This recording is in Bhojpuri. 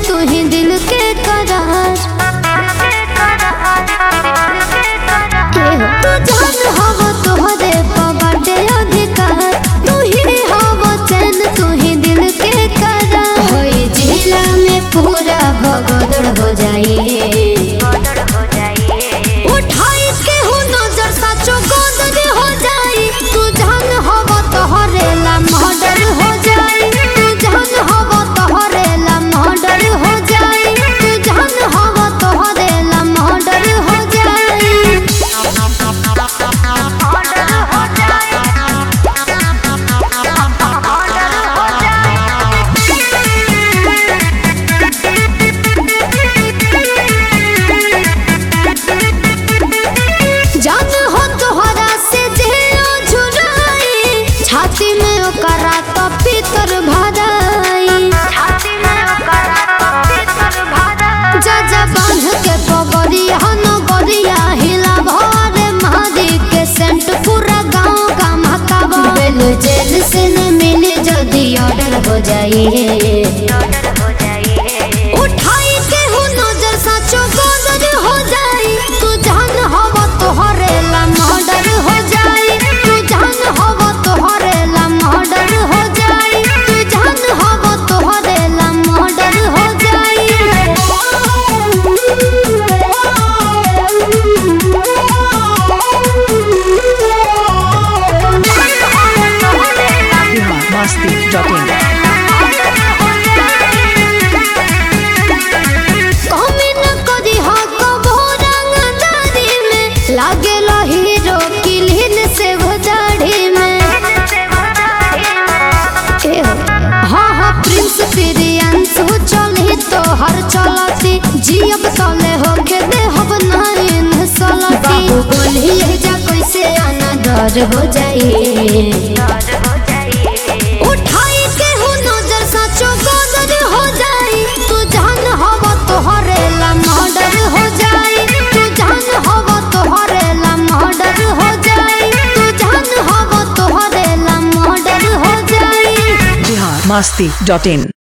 तू ही दिल के करार। तू जान हव तोहरे बाटे अधिकार, तू ही हव चैन तू ही दिल के करार। होई जिला में पूरा भगदड़ हो जाई, उठाई के हो नजर साचो गोदर हो जाई। तू जान हव तोहरे ला मर्डर हो जाई, तू जान हव तोहरे ला मर्डर हो जाई, तू जान हव तोहरे ला मर्डर हो जाई। जान हो तोहरा से जे झुराई, छाती में ओकरा तो भीतर भराई। जा बांध के पगड़िया नगरिया हिला भरे मारी के सेंट पूरा गाँव का महकाबा। बेल जेल से न मिले जल्दी ऑर्डर हो जाई, उठाई के हो नजर साचो गोदर हो जाई। तू जान हव तोहरे ला मर्डर हो जाई, तू जान हव तोहरे ला मर्डर हो जाई, तू जान हव तोहरे ला मर्डर हो जाई। Masti.in कमी न करी हा कबो रंगदारी में, लागेला हीरो किलिन से दाढ़ी में। हाँ हाँ प्रिंस प्रियांशु चली तो हर चलती, जियब तले होके दे हब नाइन सलती। बोली जा कैसे आना डर हो जाई, उठाई के हो नजर साचो गोदर हो जाई। तू जान हव तोहरे ला मर्डर हो जाई, तू जान हव तोहरे ला मर्डर हो जाई, तू जान हव तोहरे ला मर्डर हो जाई। Masti.in